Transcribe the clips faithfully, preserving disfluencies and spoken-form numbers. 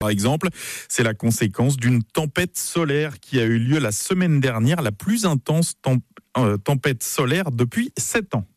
Par exemple, c'est la conséquence d'une tempête solaire qui a eu lieu la semaine dernière, la plus intense temp- euh, tempête solaire depuis sept ans.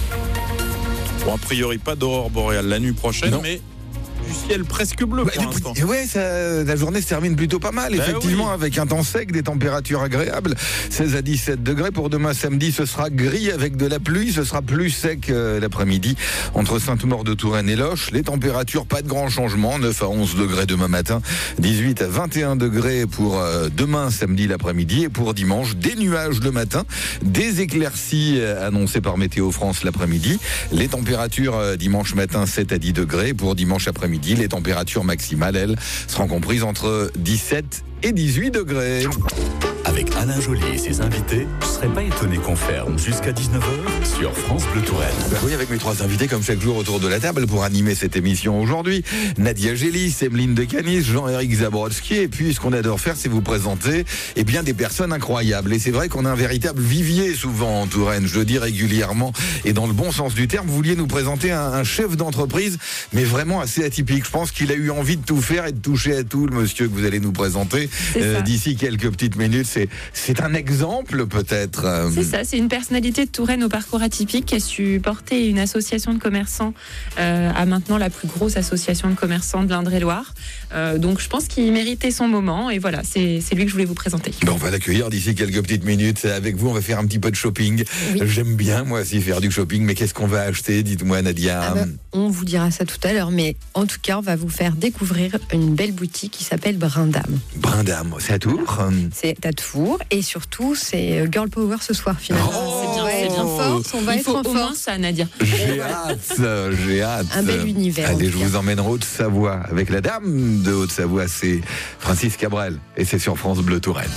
Bon, a priori, pas d'aurore boréale la nuit prochaine, non. mais du ciel presque bleu pour bah, l'instant. Ouais, ça, la journée se termine plutôt pas mal, bah effectivement, oui. avec un temps sec, des températures agréables, seize à dix-sept degrés. Pour demain samedi, ce sera gris avec de la pluie, ce sera plus sec euh, l'après-midi entre Sainte-Maure-de-Touraine et Loches. Les températures, pas de grand changement, neuf à onze degrés demain matin, dix-huit à vingt et un degrés pour euh, demain samedi l'après-midi, et pour dimanche, des nuages le matin, des éclaircies euh, annoncées par Météo France l'après-midi. Les températures euh, dimanche matin, sept à dix degrés. Pour dimanche après-midi, les températures maximales, elles, seront comprises entre dix-sept et dix-huit degrés. Avec Alain Joly et ses invités, je ne serais pas étonné qu'on ferme jusqu'à dix-neuf heures sur France Bleu Touraine. Bah oui, avec mes trois invités, comme chaque jour, autour de la table pour animer cette émission aujourd'hui. Nadia Gélis, Emeline de Canis, Jean-Éric Zabrowski. Et puis, ce qu'on adore faire, c'est vous présenter eh bien, des personnes incroyables. Et c'est vrai qu'on a un véritable vivier souvent en Touraine, je le dis régulièrement. Et dans le bon sens du terme, vous vouliez nous présenter un, un chef d'entreprise, mais vraiment assez atypique. Je pense qu'il a eu envie de tout faire et de toucher à tout, le monsieur que vous allez nous présenter euh, d'ici quelques petites minutes. C'est, c'est un exemple peut-être. C'est ça, c'est une personnalité de Touraine au parcours atypique qui a su porter une association de commerçants euh, à maintenant la plus grosse association de commerçants de l'Indre-et-Loire. Euh, donc je pense qu'il méritait son moment et voilà, c'est, c'est lui que je voulais vous présenter. Ben, on va l'accueillir d'ici quelques petites minutes. Avec vous, on va faire un petit peu de shopping. Oui. J'aime bien moi aussi faire du shopping, mais qu'est-ce qu'on va acheter? Dites-moi Nadia. Ah ben, on vous dira ça tout à l'heure, mais en tout cas, on va vous faire découvrir une belle boutique qui s'appelle Brindam. Brindam, c'est à Tours? C'est à Tours et surtout c'est Girl Power ce soir finalement. Oh, c'est bien, c'est bien fort. On va Il être faut en au moins force. ça, Nadia. J'ai hâte, j'ai hâte. Un bel univers. Allez, je vous emmène en Haute-Savoie avec la dame de Haute-Savoie, c'est Francis Cabrel et c'est sur France Bleu Touraine.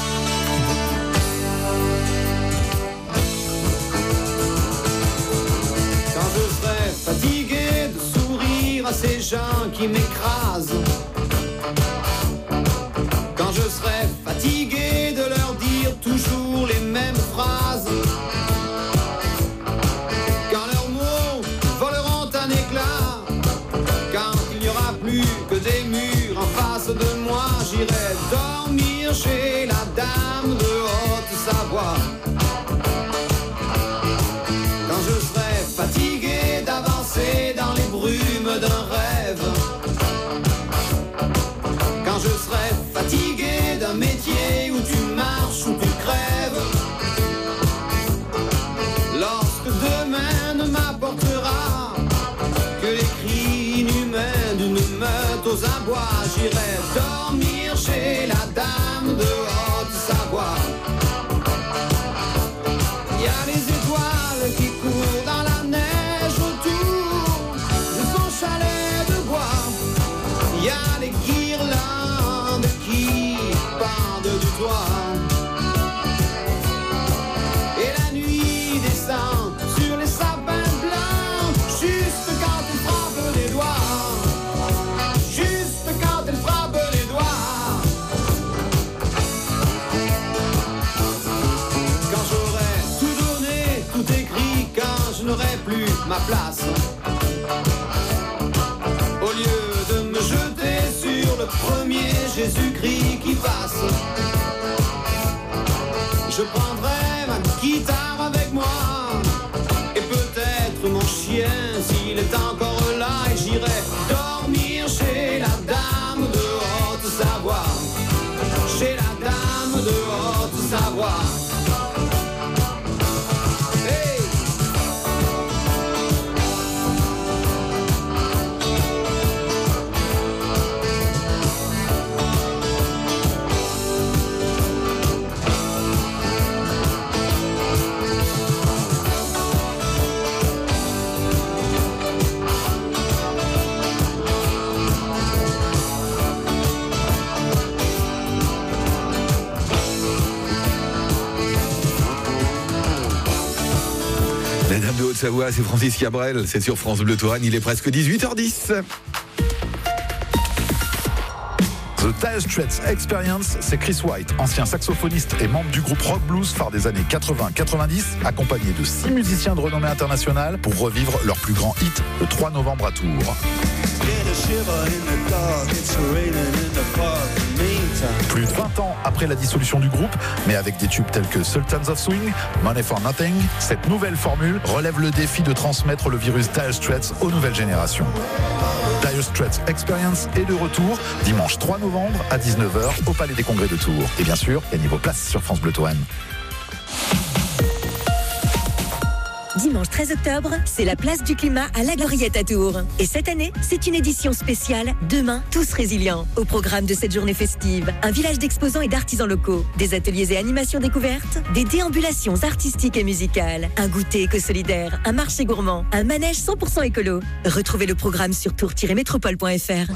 Quand je serai fatigué de sourire à ces gens qui m'écrasent, quand je serai fatigué de leur dire toujours les mêmes phrases, quand leurs mots voleront un éclat, quand il n'y aura plus que des murs en face de moi, j'irai dormir chez la dame de Haute-Savoie. Quand je serai fatigué d'avancer dans les brumes d'un rêve, quand je serai fatigué d'un métier où tu marches, où tu crèves, lorsque demain ne m'apportera que les cris inhumains d'une meute aux abois, j'irai dormir chez la dame de Haute-Savoie. Il y a les étoiles qui courent dans la neige autour de son chalet de bois. Il y a les guirlandes qui pendent du toit. Et la nuit descend sur les sapins blancs, juste quand elle frappe les doigts. Juste quand elle frappe les doigts. Quand j'aurai tout donné, tout écrit, quand je n'aurai plus ma place, au lieu de me jeter sur le premier Jésus-Christ qui passe, je prendrai ma guitare avec moi et peut-être mon chien s'il est encore là, et j'irai dormir chez la dame de Haute-Savoie. Chez la dame de Haute-Savoie. Hey! La dame de Haute-Savoie, c'est Francis Cabrel, c'est sur France Bleu Touraine, il est presque dix-huit heures dix. The Dire Straits Experience, c'est Chris White, ancien saxophoniste et membre du groupe rock blues phare des années quatre-vingts quatre-vingt-dix, accompagné de six musiciens de renommée internationale pour revivre leur plus grand hit le trois novembre à Tours. Plus de vingt ans après la dissolution du groupe, mais avec des tubes tels que Sultans of Swing, Money for Nothing, cette nouvelle formule relève le défi de transmettre le virus Dire Straits aux nouvelles générations. Dire Straits Experience est de retour dimanche trois novembre à dix-neuf heures au Palais des Congrès de Tours. Et bien sûr, gagnez vos places sur France Bleu Touraine. Dimanche treize octobre, c'est la place du climat à la Gloriette à Tours. Et cette année, c'est une édition spéciale Demain, tous résilients. Au programme de cette journée festive, un village d'exposants et d'artisans locaux, des ateliers et animations découvertes, des déambulations artistiques et musicales, un goûter éco-solidaire, un marché gourmand, un manège cent pour cent écolo. Retrouvez le programme sur tours tiret métropole point f r.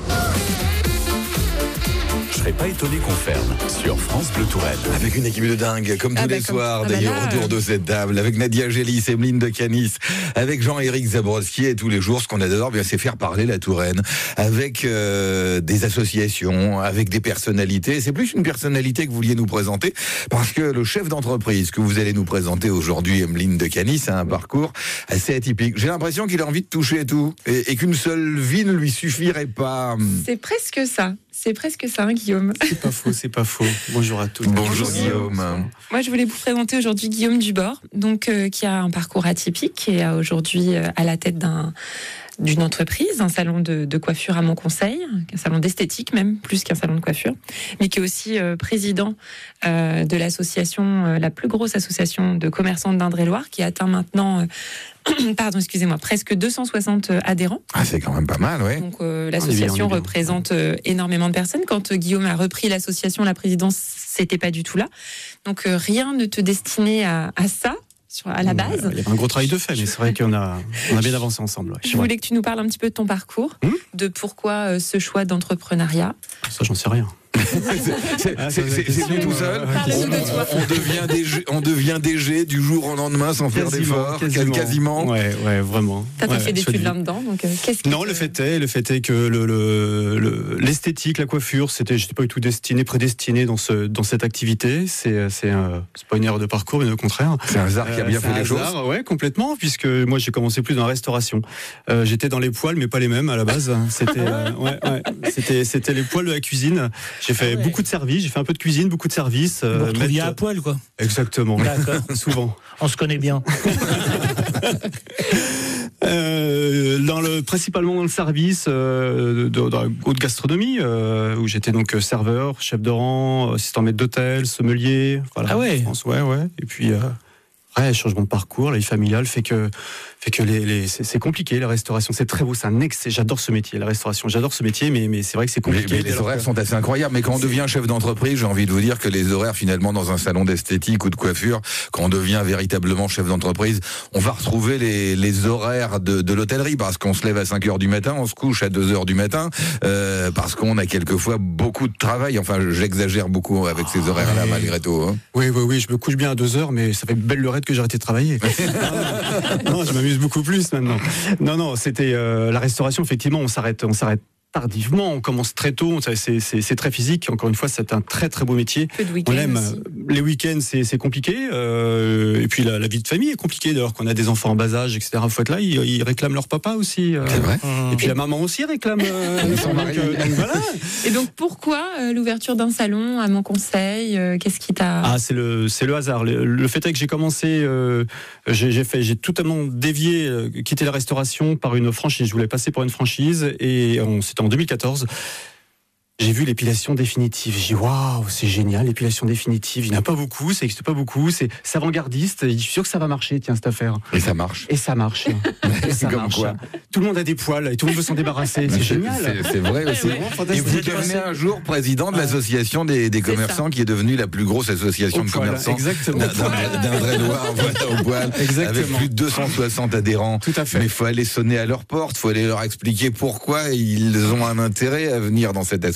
Je serais pas étonné qu'on ferme sur France Bleu Touraine. Avec une équipe de dingue, comme tous ah bah les comme... soirs, ah bah d'ailleurs, là, autour euh... de cette table, avec Nadia Gélis, Emeline de Canis, avec Jean-Éric Zabrowski, et tous les jours, ce qu'on adore, bien, c'est faire parler la Touraine, avec euh, des associations, avec des personnalités. C'est plus une personnalité que vous vouliez nous présenter, parce que le chef d'entreprise que vous allez nous présenter aujourd'hui, Emeline de Canis, a un parcours assez atypique. J'ai l'impression qu'il a envie de toucher à tout, et, et qu'une seule vie ne lui suffirait pas. C'est presque ça. C'est presque ça, hein, Guillaume. C'est pas faux, c'est pas faux. Bonjour à tous. Bonjour Guillaume. Moi, je voulais vous présenter aujourd'hui Guillaume Dubord, donc euh, qui a un parcours atypique et est aujourd'hui euh, à la tête d'un d'une entreprise, un salon de, de coiffure à Montconseil, un salon d'esthétique même, plus qu'un salon de coiffure, mais qui est aussi euh, président euh, de l'association, euh, la plus grosse association de commerçants d'Indre-et-Loire, qui atteint maintenant, euh, pardon, excusez-moi, presque deux cent soixante adhérents. Ah, c'est quand même pas mal, ouais. Donc euh, l'association représente euh, énormément de personnes. Quand euh, Guillaume a repris l'association, la présidence, c'était pas du tout là. Donc euh, rien ne te destinait à, à ça. À la base. Il y a un gros travail de fait, mais c'est vrai qu'on a, on a bien avancé ensemble. Ouais. Je voulais que tu nous parles un petit peu de ton parcours, hum de pourquoi euh, ce choix d'entrepreneuriat. Ça, j'en sais rien. C'est lui tout seul. On, on, on devient D G, on devient D G du jour au lendemain sans faire d'efforts. Quasiment. quasiment. Ouais, ouais, vraiment. T'as pas ouais, fait d'études là-dedans, donc euh, qu'est-ce qui Non, te... le fait est, le fait est que le, le, le, l'esthétique, la coiffure, c'était, j'étais pas du tout destiné, prédestiné dans ce, dans cette activité. C'est, c'est, euh, c'est pas une erreur de parcours, mais au contraire. C'est un hasard qui a bien euh, fait les hasard, choses. Ouais, complètement, puisque moi j'ai commencé plus dans la restauration. Euh, j'étais dans les poêles, mais pas les mêmes à la base. C'était, euh, ouais, ouais, c'était, c'était les poêles de la cuisine. J'ai fait ah ouais. beaucoup de services. J'ai fait un peu de cuisine, beaucoup de services. Vous vous retrouviez à poil, quoi. Exactement. D'accord. Souvent. On se connaît bien. euh, dans le, principalement dans le service euh, de, dans la haute gastronomie, euh, où j'étais donc serveur, chef de rang, assistant maître d'hôtel, sommelier. Voilà, ah ouais. France, ouais, ouais. Et puis, euh, ouais, changement de parcours, la vie familiale fait que fait que les, les c'est, c'est compliqué la restauration. C'est très beau, c'est un ex. J'adore ce métier, la restauration. J'adore ce métier, mais mais c'est vrai que c'est compliqué. Mais, mais les horaires que... sont assez incroyables. Mais quand on devient chef d'entreprise, j'ai envie de vous dire que les horaires finalement dans un salon d'esthétique ou de coiffure, quand on devient véritablement chef d'entreprise, on va retrouver les, les horaires de, de l'hôtellerie parce qu'on se lève à cinq heures du matin, on se couche à deux heures du matin, euh, parce qu'on a quelquefois beaucoup de travail. Enfin, j'exagère beaucoup avec ces horaires-là, ah, malgré tout. Hein. Oui, oui, oui. Je me couche bien à deux heures, mais ça fait belle lurette que j'ai arrêté de travailler. non, non, je m'amuse beaucoup plus maintenant. Non, non, c'était euh, la restauration. Effectivement, on s'arrête, on s'arrête tardivement. On commence très tôt. C'est, c'est, c'est très physique. Encore une fois, c'est un très très beau métier. On l'aime. Aussi. Les week-ends, c'est, c'est compliqué. Euh, et puis la, la vie de famille est compliquée. D'ailleurs, qu'on a des enfants en bas âge, et cetera. Faut être là. Ils, ils réclament leur papa aussi. Euh, c'est vrai. Et puis la maman aussi réclame. Euh, son mari. Euh, donc, voilà. Et donc pourquoi euh, l'ouverture d'un salon à Montconseil euh, Qu'est-ce qui t'a Ah, c'est le c'est le hasard. Le, le fait est que j'ai commencé, euh, j'ai, j'ai fait, j'ai totalement dévié, euh, quitté la restauration par une franchise. Je voulais passer pour une franchise et on, c'était en deux mille quatorze. J'ai vu l'épilation définitive. J'ai dit waouh, c'est génial, l'épilation définitive. Il n'y en a pas beaucoup, ça n'existe pas beaucoup. C'est, c'est avant-gardiste. Je suis sûr que ça va marcher, tiens, cette affaire. Et ça marche. Et ça marche. Et ça comme marche. Quoi. Tout le monde a des poils et tout le monde veut s'en débarrasser. C'est, c'est génial. C'est, c'est vrai aussi. C'est et vous devenez un jour président de l'association des, des commerçants, qui est devenue la plus grosse association au de poil, commerçants d'Indre-et-Loire, voilà, au poil, exactement. Avec plus de deux cent soixante adhérents. Tout à fait. Mais il faut aller sonner à leur porte, il faut aller leur expliquer pourquoi ils ont un intérêt à venir dans cette association.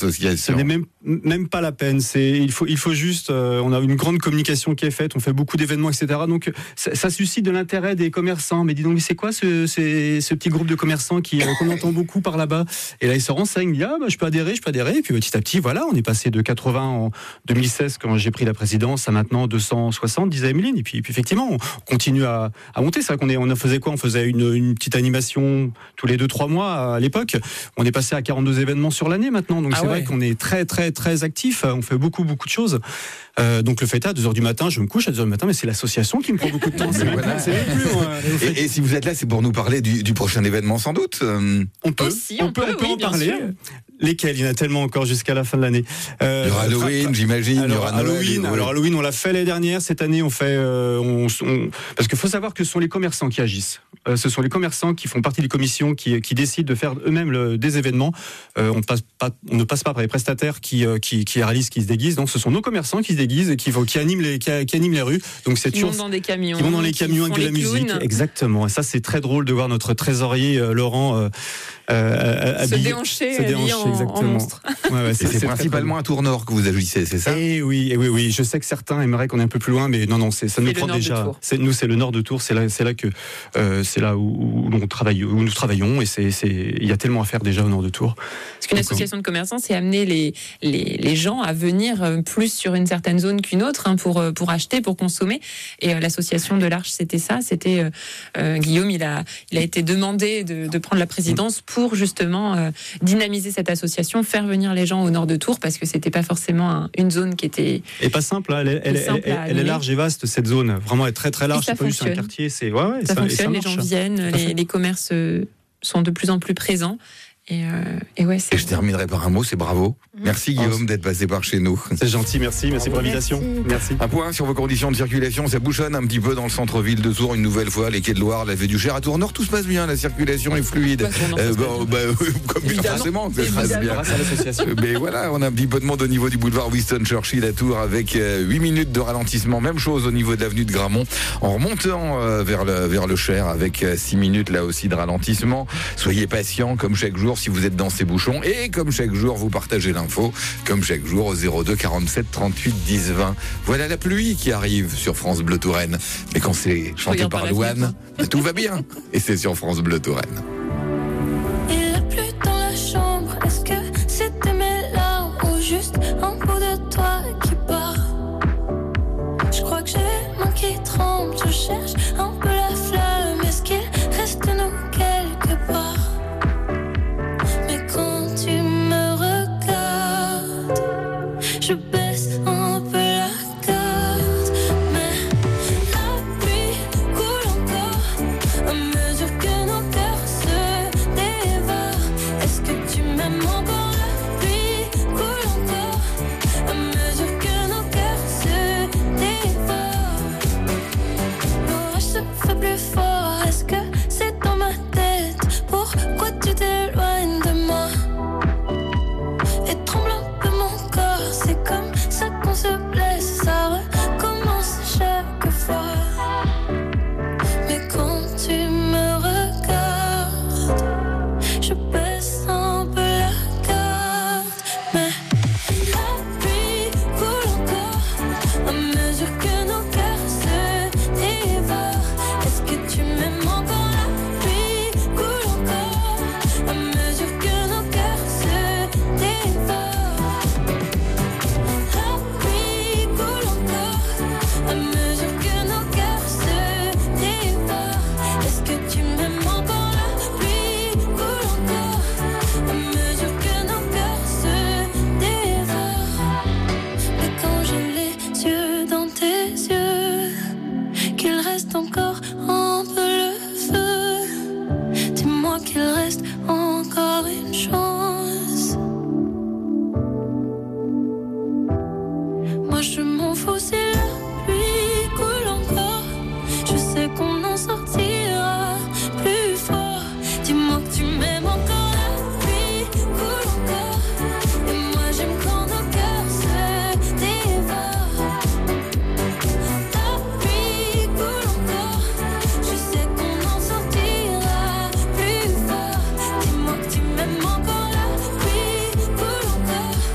association. Ce n'est même, même pas la peine. C'est, il, faut, il faut juste... Euh, on a une grande communication qui est faite, on fait beaucoup d'événements, et cetera. Donc ça, ça suscite de l'intérêt des commerçants. Mais dis donc, c'est quoi ce, c'est, ce petit groupe de commerçants qui, euh, qu'on entend beaucoup par là-bas? Et là, ils se renseignent, ils disent, ah, bah, je peux adhérer, je peux adhérer. Et puis petit à petit, voilà, on est passé de quatre-vingts en deux mille seize, quand j'ai pris la présidence, à maintenant deux cent soixante, disait Emeline. Et puis, et puis effectivement, on continue à, à monter. C'est vrai qu'on est, on faisait quoi? On faisait une, une petite animation tous les deux trois mois à l'époque. On est passé à quarante-deux événements sur l'année maintenant. Donc ah c'est ouais. vrai qu'on est très très très actif. On fait beaucoup beaucoup de choses. Euh, donc le fait à deux heures du matin, je me couche à deux heures du matin, mais c'est l'association qui me prend beaucoup de temps. C'est voilà. c'est plus, euh, et, et si vous êtes là, c'est pour nous parler du, du prochain événement sans doute. Euh... On peut, Aussi, on, on peut, peut, on peut oui, en bien parler. sûr. Lesquels? Il y en a tellement encore jusqu'à la fin de l'année. Euh, il y aura Halloween, enfin, j'imagine. Alors, il y aura Halloween. Noël, alors Halloween, on l'a fait l'année dernière. Cette année, on fait, euh, on, on, parce qu'il faut savoir que ce sont les commerçants qui agissent. Euh, ce sont les commerçants qui font partie des commissions qui, qui décident de faire eux-mêmes le, des événements. Euh, on, passe pas, on ne passe pas par les prestataires qui, euh, qui, qui réalisent, qui se déguisent. Donc, ce sont nos commerçants qui se déguisent et qui, qui animent les, qui, qui animent les rues. Donc, c'est qui vont dans des camions, qui vont dans les camions avec de la musique. Clowns. Exactement. Et ça, c'est très drôle de voir notre trésorier euh, Laurent euh, euh, se déhancher, se déhancher en, exactement. En monstre. Ouais, ouais, c'est, c'est, c'est principalement à Tour-Nord que vous agissez, c'est ça? Eh oui, eh oui, oui. Je sais que certains aimeraient qu'on est un peu plus loin, mais non, non, c'est, ça nous prend déjà. C'est, nous, c'est le nord de Tours. C'est là, c'est là que, euh, c'est là où, où on travaille, où nous travaillons, et c'est, c'est, il y a tellement à faire déjà au nord de Tours. Parce qu'une association de commerçants, c'est amener les, les, les gens à venir plus sur une certaine zone qu'une autre, hein, pour, pour acheter, pour consommer. Et euh, l'association de l'Arche, c'était ça. C'était euh, euh, Guillaume, il a, il a été demandé de, de prendre la présidence pour justement euh, dynamiser cette association, faire venir les gens au nord de Tours, parce que c'était pas forcément un, une zone qui était. Et pas simple, hein, elle, est, elle, simple elle, elle est large et vaste, cette zone. Vraiment, elle est très très large. C'est pas juste un quartier. C'est ouais, ouais, ça, ça fonctionne. Et ça les gens viennent, les, les commerces sont de plus en plus présents. Et, euh, et, ouais, et je terminerai par un mot, c'est bravo. Mmh. Merci Guillaume d'être passé par chez nous. C'est gentil, merci, merci pour l'invitation. Merci. Un point sur vos conditions de circulation, ça bouchonne un petit peu dans le centre-ville de Tours une nouvelle fois, les quais de Loire, la Vée du Cher, à Tours-Nord, tout se passe bien, la circulation est fluide. Euh, bah, bah, comme forcément, ça se passe bien. Grâce à l'association. Mais voilà, on a un petit peu de monde au niveau du boulevard Winston Churchill à Tours avec euh, huit minutes de ralentissement, même chose au niveau de l'avenue de Gramont, en remontant euh, vers, le, vers le Cher avec euh, six minutes là aussi de ralentissement. Soyez patients comme chaque jour si vous êtes dans ces bouchons, et comme chaque jour vous partagez l'info comme chaque jour au zéro deux quarante-sept trente-huit dix vingt. Voilà la pluie qui arrive sur France Bleu Touraine, mais quand c'est chanté par Louane, tout va bien, et c'est sur France Bleu Touraine. Il a plu dans la chambre, est-ce que c'était mes larmes ou juste un bout de toi qui part? Je crois que j'ai les mains qui tremblent, je cherche un peu la flamme, est-ce qu'il reste de nous quelque part? Je baisse un peu la garde, mais la pluie coule encore à mesure que nos cœurs se dévorent. Est-ce que tu m'aimes encore? La pluie coule encore à mesure que nos cœurs se dévorent. L'orage se fait plus fort, est-ce que c'est dans ma tête? Pourquoi tu t'éloignes de moi? Et tremble un peu mon corps, c'est comme ça qu'on se blesse, ça recommence chaque fois. Mais quand tu me regardes, je baisse un peu la garde. Mais la pluie coule encore à mesure que nos cœurs se dévorent. Est-ce que tu m'aimes encore? La pluie coule encore à mesure que nos cœurs se dévorent. À mesure que nos cœurs se dévorent, est-ce que tu m'aimes encore? La pluie coule encore à mesure que nos cœurs se dévorent. Mais quand j'ai les yeux dans tes yeux, qu'il reste encore un peu le feu, dis-moi qu'il reste encore une chance. Moi je m'en fous si la pluie coule encore, je sais qu'on en sortira plus fort. Dis-moi que tu m'aimes encore, la pluie coule encore, et moi j'aime quand nos cœurs se dévorent. La pluie coule encore, je sais qu'on en sortira plus fort. Dis-moi que tu m'aimes encore, la pluie coule encore,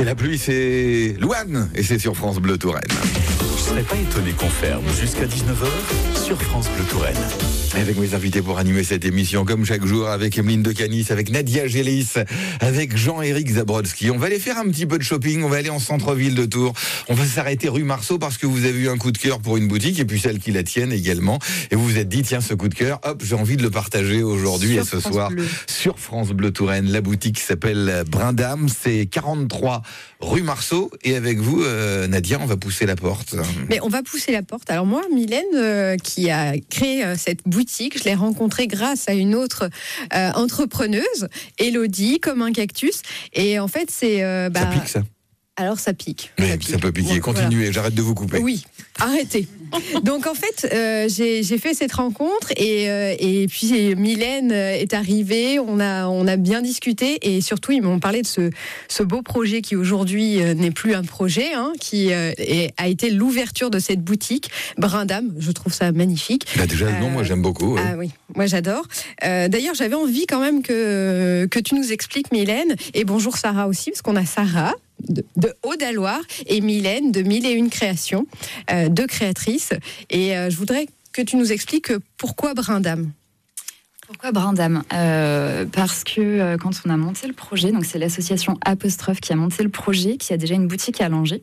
C'est la pluie, c'est Louane et c'est sur France Bleu Touraine. Je serais pas étonné qu'on ferme jusqu'à dix-neuf heures sur France Bleu Touraine. Avec mes invités pour animer cette émission, comme chaque jour, avec Emeline de Canis, avec Nadia Gélis, avec Jean-Éric Zabrodsky. On va aller faire un petit peu de shopping, on va aller en centre-ville de Tours. On va s'arrêter rue Marceau parce que vous avez eu un coup de cœur pour une boutique et puis celle qui la tienne également. Et vous vous êtes dit, tiens, ce coup de cœur, hop, j'ai envie de le partager aujourd'hui et ce France soir Bleu. sur France Bleu Touraine. La boutique s'appelle Brindam, c'est quarante-trois rue Marceau. Et avec vous, euh, Nadia, on va pousser la porte. Mais on va pousser la porte. Alors moi, Mylène, euh, qui a créé euh, cette boutique, je l'ai rencontrée grâce à une autre euh, entrepreneuse, Elodie, comme un cactus. Et en fait, c'est... euh, bah, Ça pique, ça. Alors ça pique. Mais ça, ça pique. peut piquer. Bon, Continuez, voilà. j'arrête de vous couper. Oui, arrêtez. Donc en fait, euh, j'ai, j'ai fait cette rencontre et, euh, et puis Mylène est arrivée, on a, on a bien discuté et surtout ils m'ont parlé de ce, ce beau projet qui aujourd'hui euh, n'est plus un projet, hein, qui euh, est, a été l'ouverture de cette boutique, Brindam. Je trouve ça magnifique. Bah déjà, le nom, Euh, moi j'aime beaucoup. Ouais. Ah oui, moi j'adore. Euh, d'ailleurs, j'avais envie quand même que, que tu nous expliques, Mylène, et bonjour Sarah aussi, parce qu'on a Sarah de, de Haut-d'Aloire et Mylène de Mille et Une Créations, euh, deux créatrices. Et euh, je voudrais que tu nous expliques pourquoi Brindam. Pourquoi Brindam euh, Parce que euh, quand on a monté le projet, donc c'est l'association Apostrophe qui a monté le projet, qui a déjà une boutique à Langeais.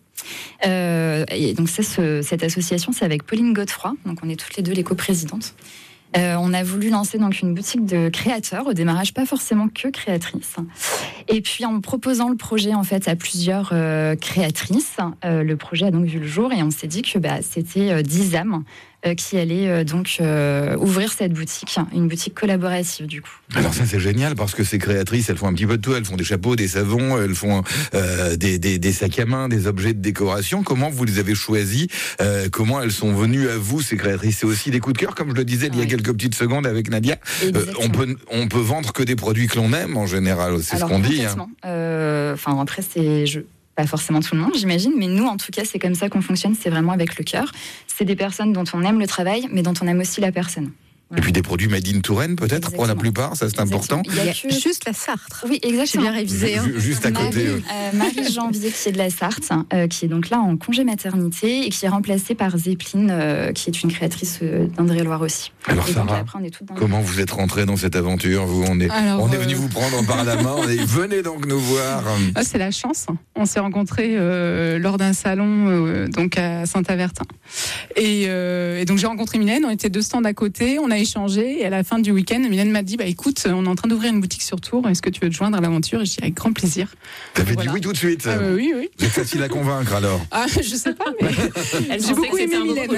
Euh, et donc c'est ce, cette association, c'est avec Pauline Godefroy, donc on est toutes les deux les coprésidentes. Euh, on a voulu lancer donc une boutique de créateurs, au démarrage pas forcément que créatrices. Et puis en proposant le projet en fait à plusieurs euh, créatrices, euh, le projet a donc vu le jour et on s'est dit que bah, c'était euh, dix âmes euh, qui allaient euh, donc euh, ouvrir cette boutique, une boutique collaborative du coup. Alors ça c'est génial parce que ces créatrices, elles font un petit peu de tout, elles font des chapeaux, des savons, elles font euh, des, des, des sacs à main, des objets de décoration. Comment vous les avez choisis euh, Comment elles sont venues à vous ces créatrices? C'est aussi des coups de cœur, comme je le disais il y a Oui. quelques petites secondes avec Nadia. Euh, on peut on peut vendre que des produits que l'on aime en général, c'est Alors, ce qu'on dit. Hein. complètement. Euh, Enfin après c'est je... pas forcément tout le monde, j'imagine, mais nous, en tout cas, c'est comme ça qu'on fonctionne, c'est vraiment avec le cœur. C'est des personnes dont on aime le travail, mais dont on aime aussi la personne. Et puis des produits made in Touraine peut-être pour la plupart, ça c'est important. Il y a que... juste la Sarthe. Oui, exactement. J'ai bien révisé. Hein. Juste à côté. Marie, euh, Marie Janvier qui est de la Sarthe, euh, qui est donc là en congé maternité et qui est remplacée par Zeppelin, euh, qui est une créatrice euh, d'Indre-et-Loire aussi. Alors et donc, Sarah, après, on est toutes dans comment vous êtes rentrée dans cette aventure? Vous, on est, Alors, on est euh, venu vous prendre par la main. On est, venez donc nous voir. Ah, c'est la chance. On s'est rencontrés euh, lors d'un salon euh, donc à Saint-Avertin. Et, euh, et donc j'ai rencontré Mylène. On était deux stands à côté. On a échangé. Et à la fin du week-end, Mylène m'a dit bah écoute, on est en train d'ouvrir une boutique sur Tours. Est-ce que tu veux te joindre à l'aventure? Et je dis avec grand plaisir. T'avais Voilà. dit oui tout de suite. Ah, euh, oui, oui. Vous êtes facile à convaincre alors. Ah, je sais pas, mais j'ai beaucoup aimé Mylène.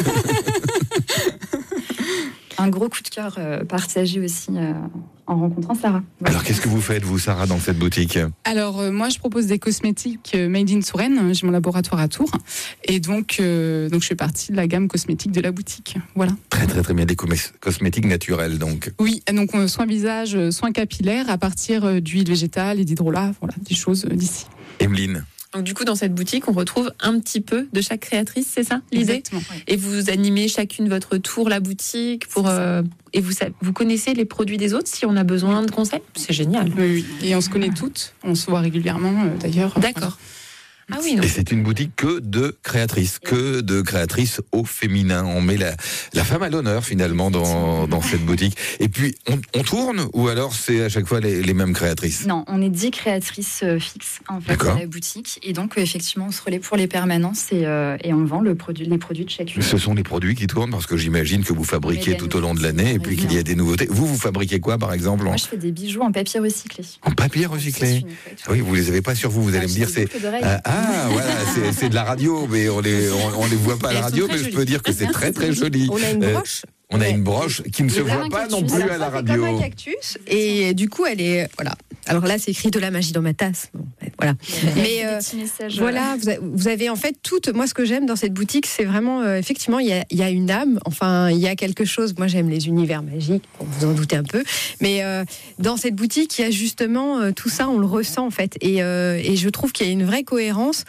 un gros coup de cœur euh, partagé aussi euh, en rencontrant Sarah. Voilà. Alors qu'est-ce que vous faites vous, Sarah, dans cette boutique? Alors euh, moi je propose des cosmétiques euh, made in Touraine, j'ai mon laboratoire à Tours et donc, euh, donc je fais partie de la gamme cosmétique de la boutique. Voilà. Très très très bien, des cosmé- cosmétiques naturels donc. Oui, donc euh, soins visage, euh, soins capillaires à partir euh, d'huile végétale et d'hydrolat, voilà, des choses euh, d'ici. Emeline. Donc du coup, dans cette boutique, on retrouve un petit peu de chaque créatrice, c'est ça l'idée? Exactement. Et vous animez chacune votre tour la boutique pour euh, et vous sa- vous connaissez les produits des autres si on a besoin de conseils. C'est génial. Oui, oui. Et on se connaît toutes, on se voit régulièrement euh, d'ailleurs. D'accord. Ah oui, non. Et c'est une boutique que de créatrices, que de créatrices au féminin. On met la, la femme à l'honneur finalement dans, dans cette boutique. Et puis on, on tourne ou alors c'est à chaque fois les, les mêmes créatrices? Non, on est dix créatrices euh, fixes en fait D'accord. à la boutique et donc euh, effectivement on se relaie pour les permanences et, euh, et on vend le produit, les produits de chacune. Ce sont les produits qui tournent parce que j'imagine que vous fabriquez Mais tout au long de l'année et puis qu'il y a des nouveautés. Vous, vous fabriquez quoi par exemple? Moi je fais des bijoux en papier recyclé. En papier recyclé? Oui, vous les avez pas sur vous, vous allez me dire c'est... Ah, ah, voilà, c'est, c'est de la radio, mais on les, on, on les voit pas à la radio, mais je peux dire que c'est très très joli. On a une Euh, broche. On a une broche qui ne se Et là, voit un pas cactus. non plus Alors, à la ça fait radio. comme un cactus et du coup elle est voilà. Alors là c'est écrit de la magie dans ma tasse. Bon, ben, voilà. Mais euh, voilà, vous, a- vous avez en fait toute. Moi ce que j'aime dans cette boutique c'est vraiment euh, effectivement il y a, il y a une âme. Enfin il y a quelque chose. Moi j'aime les univers magiques. Bon, vous en doutez un peu. Mais euh, dans cette boutique il y a justement euh, tout ça on le ressent en fait et, euh, et je trouve qu'il y a une vraie cohérence.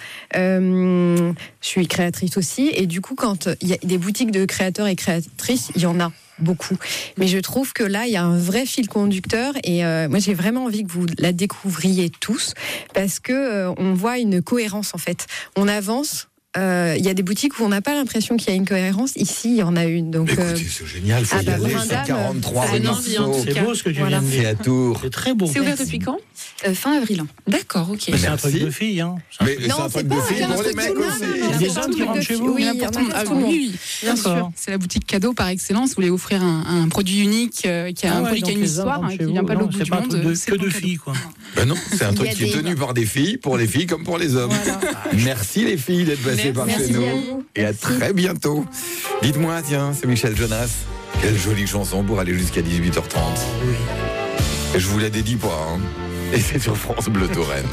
Euh, je suis créatrice aussi et du coup quand il y a des boutiques de créateurs et créatrices il y en a beaucoup. Mais je trouve que là, il y a un vrai fil conducteur et euh, moi, j'ai vraiment envie que vous la découvriez tous parce que euh, on voit une cohérence en fait. On avance. Il euh, y a des boutiques où on n'a pas l'impression qu'il y a une cohérence. Ici, il y en a une. Donc, écoutez, euh... c'est génial. Il faut ah y bah, aller. Brindam, C'est quarante-trois rue Marceau. C'est beau ce que tu Voilà. viens de C'est dire. à Tours. C'est très beau. C'est ouvert depuis quand Euh, fin avril. D'accord, ok. Mais c'est un Merci. truc de filles, hein. Mais c'est Non, un c'est truc de pas filles un pour truc les mecs de- non, aussi. non, non, Il y a c'est des pas un hommes qui truc rentrent de chez filles. vous. Oui, Il y en a il y en pour a tout le monde. pour Ah tout le monde. oui, oui, bien D'accord. sûr. C'est la boutique cadeau par excellence. Vous voulez offrir un, un produit unique euh, qui a Ah un ouais, produit qui a donc une les hommes histoire, rentrent hein, chez qui vous. vient pas Non, l'autre bout c'est du pas un monde. truc de- c'est que bon de cadeau. filles, quoi. Ben non, c'est un Il y truc a qui est des- tenu par des filles, pour les filles comme pour les hommes. Voilà. Merci les filles d'être passées par Merci chez nous. à vous. Et à Merci. très bientôt. Dites-moi, tiens, c'est Michel Jonas. Quelle jolie chanson pour aller jusqu'à dix-huit heures trente. Et je vous la dédie pas. Hein. Et c'est sur France Bleu Touraine.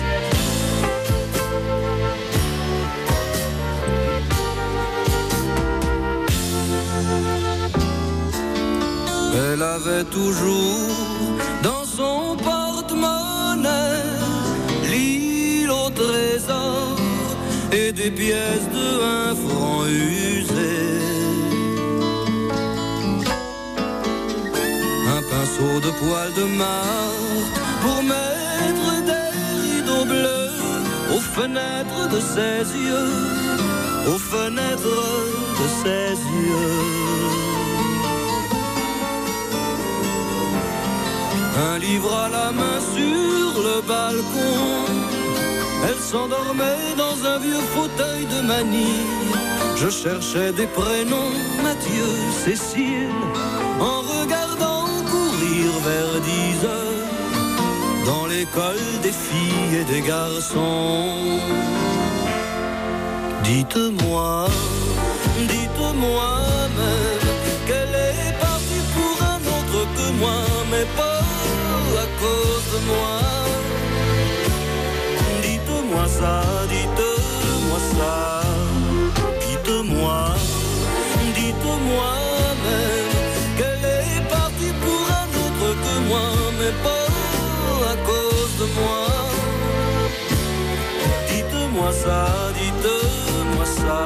Elle avait toujours dans son porte-monnaie l'île au trésor et des pièces de un franc usées. Un pinceau de poil de martre pour mettre des rideaux bleus aux fenêtres de ses yeux, aux fenêtres de ses yeux. Un livre à la main sur le balcon. Elle s'endormait dans un vieux fauteuil de manille. Je cherchais des prénoms, Mathieu, Cécile, en regardant courir vers dix heures dans l'école des filles et des garçons. Dites-moi, dites-moi même qu'elle est partie pour un autre que moi, mais pas à cause de moi. Dites-moi ça, dites-moi ça. Dites-moi, dites-moi même qu'elle est partie pour un autre que moi, mais pas à cause de moi. Dites-moi ça, dites-moi ça.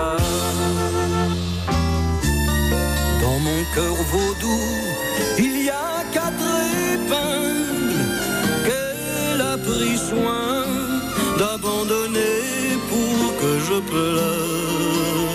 Dans mon cœur vaudou, il y a quatre épingles qu'elle a pris soin d'abandonner pour que je pleure.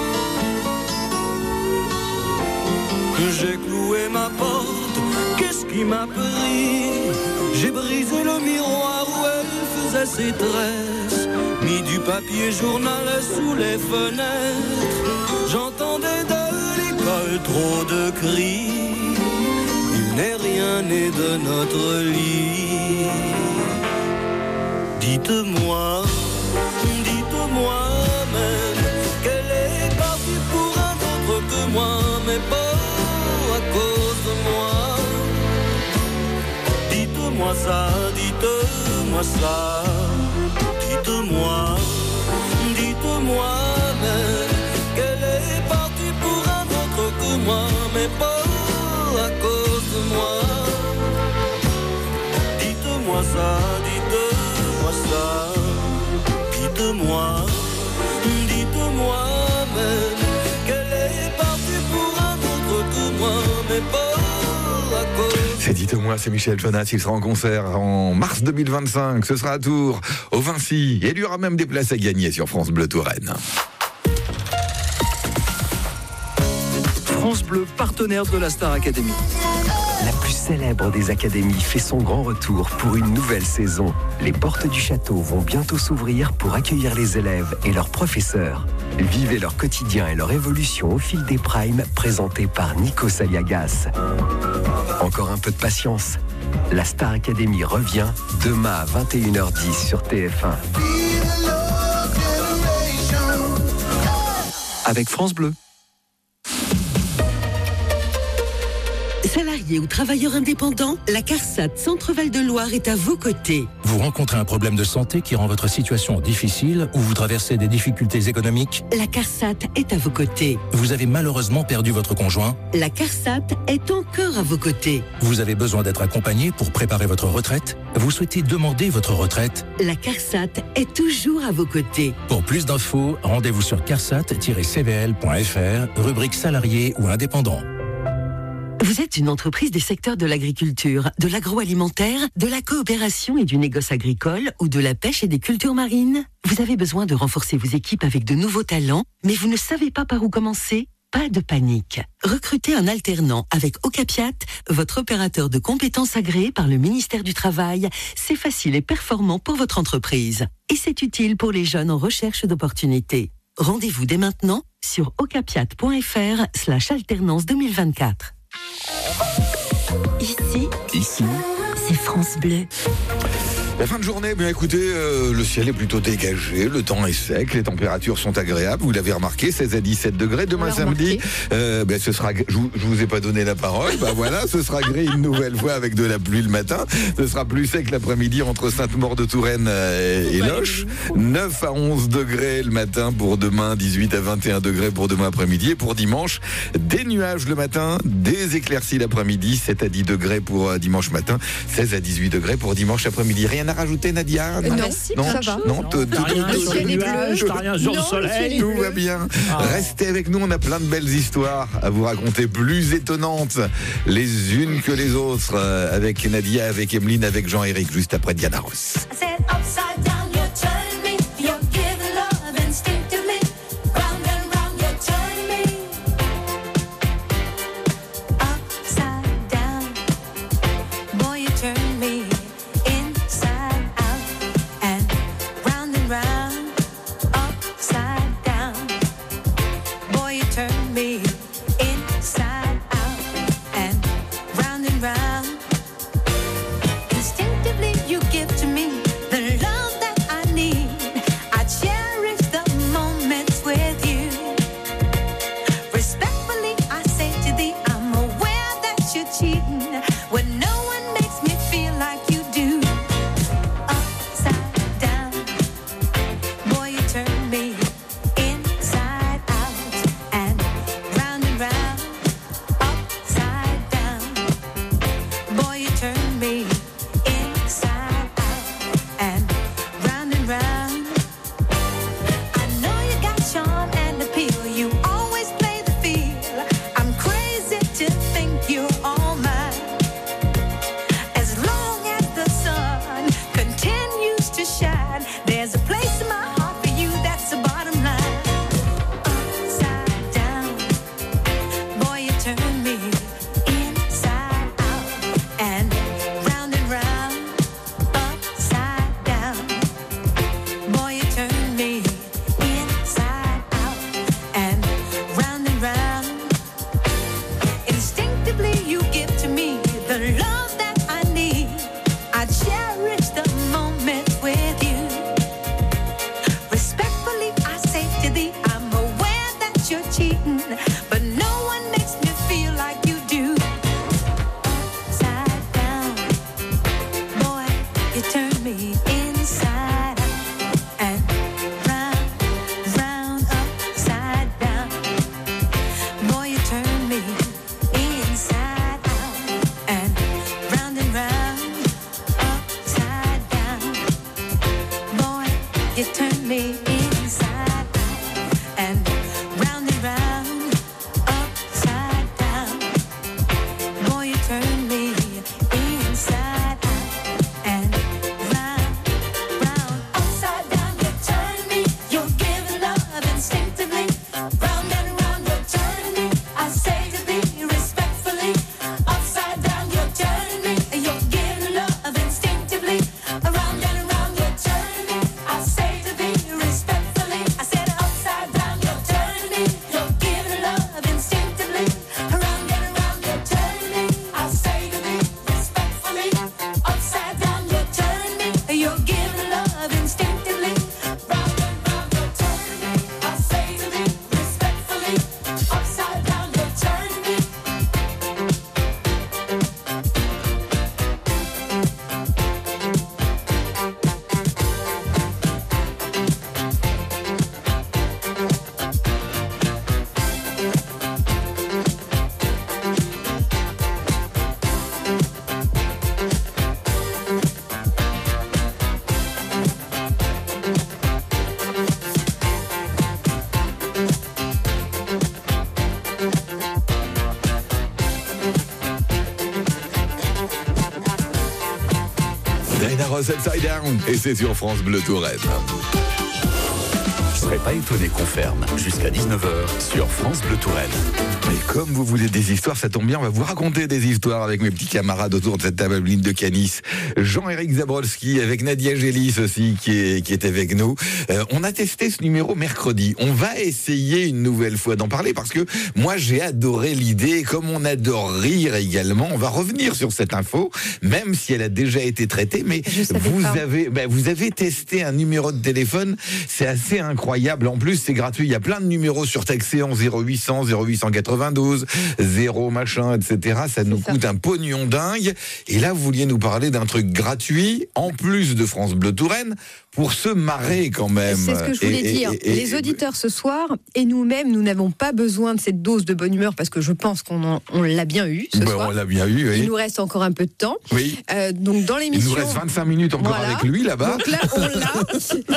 J'ai cloué ma porte, qu'est-ce qui m'a pris? J'ai brisé le miroir où elle faisait ses tresses, mis du papier journal sous les fenêtres. J'entendais de l'école trop de cris. Il n'est rien né de notre lit. Dites-moi, dites-moi même qu'elle est partie pour un autre que moi, mais pas à cause de moi. Dites-moi ça, dites-moi ça. Dites-moi, dites-moi même qu'elle est partie pour un autre que moi, mais pas à cause de moi. Dites-moi ça, dites-moi ça. Dites-moi, dites-moi même qu'elle est partie pour un autre que moi, mais pas à cause. C'est Dites-moi, c'est Michel Jonas. Il sera en concert en mars deux mille vingt-cinq. Ce sera à Tours, au Vinci. Et il y aura même des places à gagner sur France Bleu Touraine. France Bleu, partenaire de la Star Academy. La plus célèbre des académies fait son grand retour pour une nouvelle saison. Les portes du château vont bientôt s'ouvrir pour accueillir les élèves et leurs professeurs. Vivez leur quotidien et leur évolution au fil des primes présentés par Nico Saliagas. Encore un peu de patience. La Star Academy revient demain à vingt et une heures dix sur T F un. Avec France Bleu. Salariés ou travailleurs indépendants, la CARSAT Centre-Val de Loire est à vos côtés. Vous rencontrez un problème de santé qui rend votre situation difficile ou vous traversez des difficultés économiques? La CARSAT est à vos côtés. Vous avez malheureusement perdu votre conjoint? La CARSAT est encore à vos côtés. Vous avez besoin d'être accompagné pour préparer votre retraite? Vous souhaitez demander votre retraite? La CARSAT est toujours à vos côtés. Pour plus d'infos, rendez-vous sur carsat tiret c v l point f r, rubrique salariés ou indépendants. Vous êtes une entreprise des secteurs de l'agriculture, de l'agroalimentaire, de la coopération et du négoce agricole ou de la pêche et des cultures marines. Vous avez besoin de renforcer vos équipes avec de nouveaux talents, mais vous ne savez pas par où commencer ? Pas de panique. Recrutez un alternant avec Ocapiat, votre opérateur de compétences agréé par le ministère du Travail. C'est facile et performant pour votre entreprise. Et c'est utile pour les jeunes en recherche d'opportunités. Rendez-vous dès maintenant sur ocapiat.fr slash alternance deux mille vingt-quatre. Ici, ici, c'est France Bleu. La fin de journée, bien écoutez, euh, le ciel est plutôt dégagé, le temps est sec, les températures sont agréables, vous l'avez remarqué, seize à dix-sept degrés. Demain samedi, euh, ben, ce sera, je, vous, je vous ai pas donné la parole, ben voilà, ce sera gris une nouvelle fois avec de la pluie le matin, ce sera plus sec l'après-midi entre Sainte-Maure-de-Touraine et, et Loches, neuf à onze degrés le matin pour demain, dix-huit à vingt et un degrés pour demain après-midi, et pour dimanche, des nuages le matin, des éclaircies l'après-midi, sept à dix degrés pour dimanche matin, seize à dix-huit degrés pour dimanche après-midi. Rien à rajouter, Nadia? Non, non, ça va. Non, T'as rien sur les nuages, t'as rien sur le soleil. Tout va bien. Restez avec nous, on a plein de belles histoires à vous raconter, plus étonnantes les unes que les autres, avec Nadia, avec Emeline, avec Jean-Éric, juste après Diana Ross. Diana Ross Upside Down. Et c'est sur France Bleu Touraine. Je serais pas étonné qu'on ferme jusqu'à dix-neuf heures sur France Bleu Touraine. Et comme vous voulez des histoires, ça tombe bien, on va vous raconter des histoires avec mes petits camarades autour de cette table ligne de Canis. Jean-Éric Zabrolski avec Nadia Gélis aussi qui est, qui est avec nous. Euh, on a testé ce numéro mercredi. On va essayer une nouvelle fois d'en parler parce que moi j'ai adoré l'idée. Comme on adore rire également, on va revenir sur cette info, même si elle a déjà été traitée. Mais vous avez, ben, vous avez testé un numéro de téléphone, c'est assez incroyable. En plus, c'est gratuit. Il y a plein de numéros surtaxés en zéro huit cents, zéro huit cent quatre-vingt-douze, zéro machin, et cetera. Ça nous coûte un pognon dingue. Et là, vous vouliez nous parler d'un truc gratuit, en plus de France Bleu Touraine, pour se marrer quand même. C'est ce que je voulais et, dire. Et, et, les auditeurs ce soir, et nous-mêmes, nous n'avons pas besoin de cette dose de bonne humeur parce que je pense qu'on en, on l'a bien eu ce ben, soir. On l'a bien eu, oui. Il nous reste encore un peu de temps. Oui. Euh, donc dans l'émission... Il nous reste vingt-cinq minutes encore voilà. avec lui là-bas. Donc là, on l'a.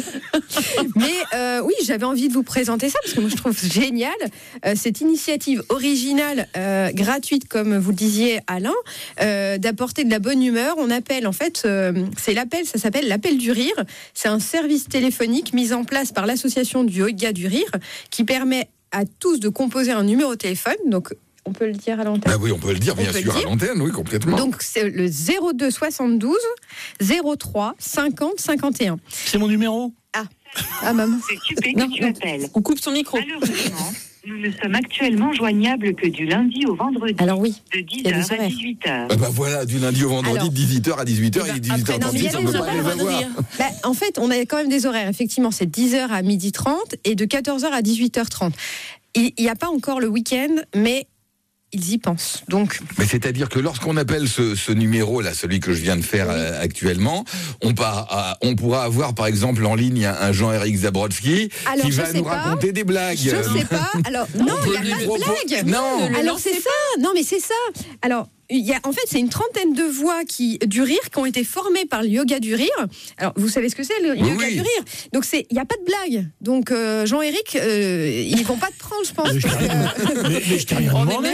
Mais euh, oui, j'avais envie de vous présenter ça parce que moi je trouve génial euh, cette initiative originale, euh, gratuite comme vous le disiez Alain, euh, d'apporter de la bonne humeur. On appelle en fait, euh, c'est l'appel, ça s'appelle l'appel du rire. C'est un service téléphonique mis en place par l'association du Yoga du Rire qui permet à tous de composer un numéro de téléphone. Donc on peut le dire à l'antenne. Ah oui, on peut le dire, bien sûr, à l'antenne, oui, complètement. Donc, c'est le zéro deux soixante-douze zéro trois cinquante cinquante et un. C'est mon numéro. Ah, ah maman. C'est super que tu appelles. On coupe son micro. Malheureusement, nous ne sommes actuellement joignables que du lundi au vendredi. Alors oui. De dix heures à dix-huit heures. Ah bah voilà, du lundi au vendredi, Alors, de dix-huit heures à dix-huit heures, eh ben, et dix-huit heures après, non, mais il y a trente, des on peut pas horaires, les on va avoir. dire. Bah, en fait, on a quand même des horaires. Effectivement, c'est dix heures à midi trente et de quatorze heures à dix-huit heures trente. Il n'y a pas encore le week-end, mais ils y pensent. Donc, mais c'est-à-dire que lorsqu'on appelle ce, ce numéro là, celui que je viens de faire oui. euh, actuellement, on, part à, on pourra avoir par exemple en ligne un, un Jean-Éric Zabrolski alors, qui va nous pas. raconter des blagues. Je sais pas. Alors non, il n'y a pas de blague. Non. Alors c'est ça. Non, mais c'est ça. Alors. Il y a, en fait, c'est une trentaine de voix qui, du rire qui ont été formées par le yoga du rire. Alors, vous savez ce que c'est, le oui, yoga oui. du rire. Donc, c'est, il n'y a pas de blague. Donc, euh, Jean-Éric, euh, ils ne vont pas te prendre, je pense. Mais je t'ai rien, mais, mais je t'ai rien demandé.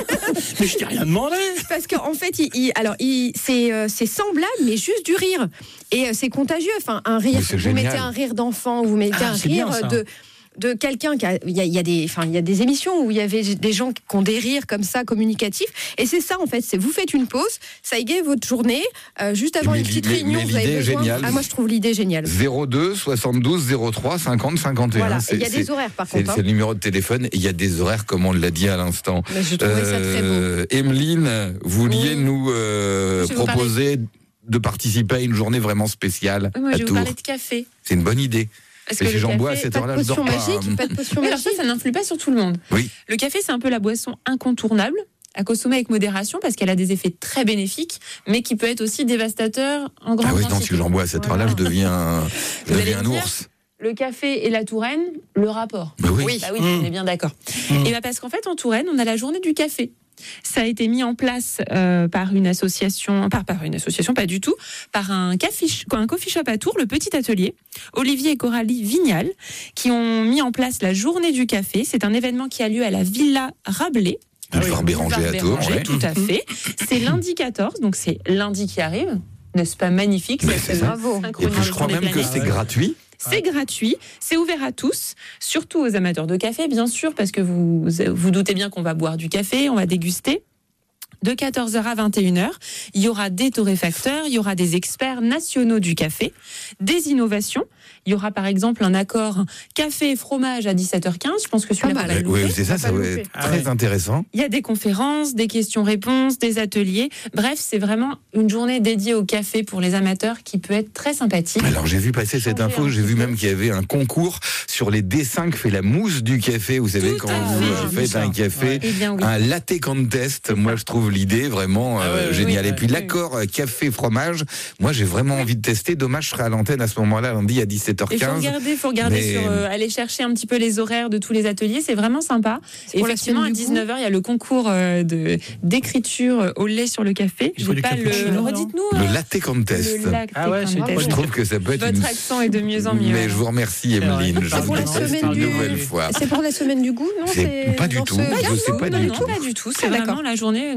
Mais je t'ai rien demandé. Parce qu'en fait, il, il, alors, il, c'est, euh, c'est semblable, mais juste du rire. Et euh, c'est contagieux. Enfin, un rire, vous génial. mettez un rire d'enfant, vous mettez ah, un rire bien, de... de quelqu'un qui a, il y a, il y a des, enfin, il y a des émissions où il y avait des gens qui ont des rires comme ça, communicatifs, et c'est ça en fait, c'est vous faites une pause, ça égaye votre journée, euh, juste avant mais une petite mais, réunion, mais vous avez besoin. Géniale. Ah, moi je trouve l'idée géniale. zéro deux soixante-douze zéro trois cinquante cinquante et un. Voilà, il y a des horaires par c'est, contre. C'est hein. le numéro de téléphone, et il y a des horaires comme on l'a dit à l'instant. Mais je trouvais euh, ça très beau. Emeline, vous vouliez oui. nous euh, proposer vous de participer à une journée vraiment spéciale oui, moi, à je vais Tours. vous parler de café. C'est une bonne idée. Parce mais que si j'en café, bois à cette heure-là, je dors pas. Magique, pas de potion mais alors ça, ça n'influe pas sur tout le monde. Oui. Le café, c'est un peu la boisson incontournable à consommer avec modération parce qu'elle a des effets très bénéfiques, mais qui peut être aussi dévastateur en grande ah oui, quantité. Non, si j'en bois à cette voilà. heure-là, je deviens, je deviens un ours. Le café et la Touraine, le rapport. Bah oui, oui, bah oui mmh. on est bien d'accord. Mmh. Et bah parce qu'en fait, en Touraine, on a la journée du café. Ça a été mis en place euh, par une association, par, par une association, pas du tout, par un, café, un coffee shop à Tours, le Petit Atelier, Olivier et Coralie Vignal, qui ont mis en place la journée du café. C'est un événement qui a lieu à la Villa Rabelais. Le Phare Béranger à Tours, ouais. Tout à fait. C'est lundi quatorze, donc c'est lundi qui arrive. N'est-ce pas magnifique? Mais c'est bravo. Et puis je crois même que c'est gratuit. C'est gratuit, c'est ouvert à tous, surtout aux amateurs de café, bien sûr, parce que vous vous doutez bien qu'on va boire du café, on va déguster. De quatorze heures à vingt et une heures, il y aura des torréfacteurs, il y aura des experts nationaux du café, des innovations. Il y aura par exemple un accord café et fromage à dix-sept heures quinze. Je pense que celui-là va pas Oui, c'est ça, ça va être très ah, intéressant. Il y a des conférences, des questions-réponses, des ateliers. Bref, c'est vraiment une journée dédiée au café pour les amateurs qui peut être très sympathique. Alors j'ai vu passer cette info, j'ai vu même qu'il y avait un concours sur les dessins que fait la mousse du café. Vous savez, Tout quand vous faites un café, ouais. eh bien, oui. un latte contest, moi je trouve l'idée vraiment euh, ah ouais, géniale. Oui, Et puis oui, l'accord oui. café-fromage, moi j'ai vraiment envie de tester. Dommage, je serai à l'antenne à ce moment-là, lundi à dix-sept heures quinze. Il faut regarder, faut regarder mais... sur, euh, aller chercher un petit peu les horaires de tous les ateliers, c'est vraiment sympa. Et effectivement, à dix-neuf heures, il y a le concours euh, de, d'écriture au lait sur le café. Je vais pas le. Redites-nous. Le latte contest. Le latte ah ouais, contest. Je trouve que ça peut être. Votre une... accent est de mieux en mieux. Mais je vous remercie, Emeline. C'est pour la semaine du. Fois. C'est pour la semaine du goût, non? C'est pas du tout. Je sais pas du tout. C'est vraiment la journée dédiée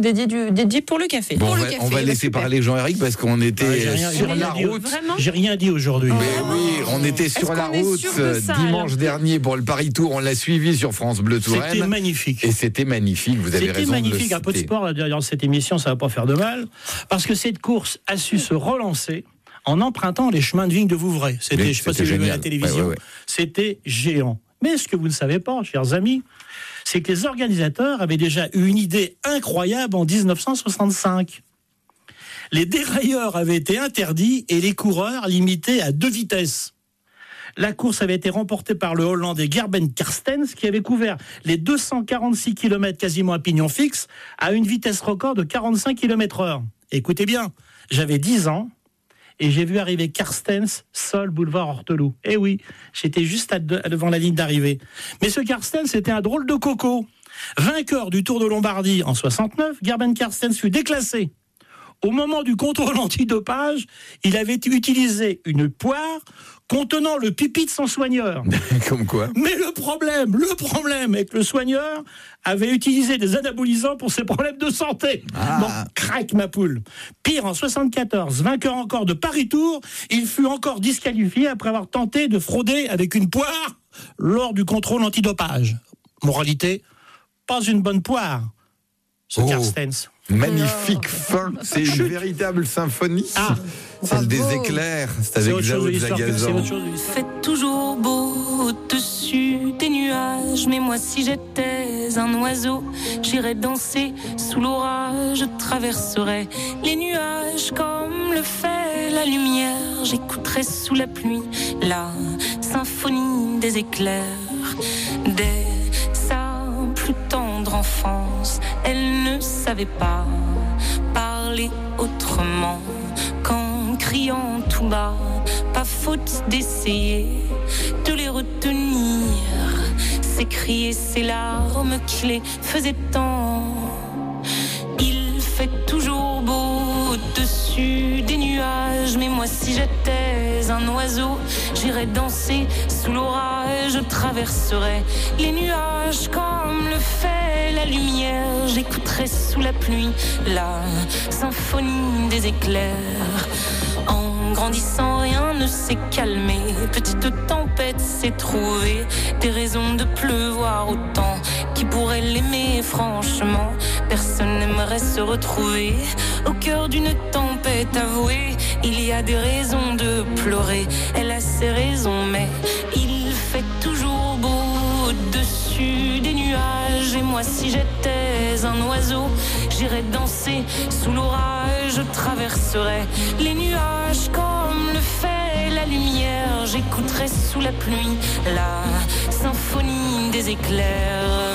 dédié, du, dédié pour le café. Bon, pour on, le va, café, on va laisser super. parler Jean-Éric parce qu'on était Ah, j'ai rien- sur j'ai la rien dit. route. Vraiment J'ai rien dit aujourd'hui. Mais oui, on était sur la qu'on est route sûr de ça, dimanche alors dernier pour le Paris Tour. On l'a suivi sur France Bleu Touraine. C'était magnifique. Et c'était magnifique, vous avez C'était raison magnifique, de le un peu de citer. sport là, dans cette émission, ça va pas faire de mal, parce que cette course a su se relancer en empruntant les chemins de vigne de Vouvray. C'était, Oui, je sais pas si c'était vous avez vu à la génial. télévision, Ouais, ouais, ouais. c'était géant. Mais ce que vous ne savez pas, chers amis, c'est que les organisateurs avaient déjà eu une idée incroyable en dix-neuf cent soixante-cinq. Les dérailleurs avaient été interdits et les coureurs limités à deux vitesses. La course avait été remportée par le Hollandais Gerben Carstens, qui avait couvert les deux cent quarante-six kilomètres quasiment à pignon fixe à une vitesse record de quarante-cinq kilomètres heure. Écoutez bien, j'avais dix ans et j'ai vu arriver Carstens seul boulevard Horteloup. Eh oui, j'étais juste à de- devant la ligne d'arrivée. Mais ce Carstens, c'était un drôle de coco. Vainqueur du Tour de Lombardie en soixante-neuf, Gerben Carstens fut déclassé. Au moment du contrôle antidopage, il avait utilisé une poire contenant le pipi de son soigneur. Comme quoi. Mais le problème, le problème est que le soigneur avait utilisé des anabolisants pour ses problèmes de santé. Ah. Bon, craque ma poule. Pire, en soixante-quatorze, vainqueur encore de Paris-Tour, il fut encore disqualifié après avoir tenté de frauder avec une poire lors du contrôle antidopage. Moralité, pas une bonne poire, ce Oh. Carstens. Magnifique fin, c'est une véritable symphonie. Ah. Celle des éclairs, c'est avec autre chose Zao de l'histoire que- c'est Zagazan. autre chose de l'histoire. Fait toujours beau au-dessus des nuages. Mais moi, si j'étais un oiseau, j'irais danser sous l'orage. Je traverserais les nuages comme le fait la lumière. J'écouterais sous la pluie la symphonie des éclairs. Dès sa plus tendre enfance, elle ne savait pas parler autrement qu'en criant tout bas. Pas faute d'essayer de les retenir. Ces cris et ces larmes qui les faisaient tant. Il fait toujours beau au-dessus des nuages. Mais moi, si j'étais un oiseau, j'irais danser sous l'orage. Je traverserais les nuages comme le fait la lumière. J'écouterais sous la pluie la symphonie des éclairs. En grandissant, rien ne s'est calmé. Petite tempête s'est trouvée. Des raisons de pleuvoir autant. Qui pourrait l'aimer franchement? Personne n'aimerait se retrouver au cœur d'une tempête avouée. Il y a des raisons de pleurer. Elle a ses raisons, mais il fait toujours beau au-dessus des nuages. Et moi, si j'étais un oiseau, j'irais danser sous l'orage. Je traverserais les nuages comme le fait la lumière. J'écouterais sous la pluie la symphonie des éclairs.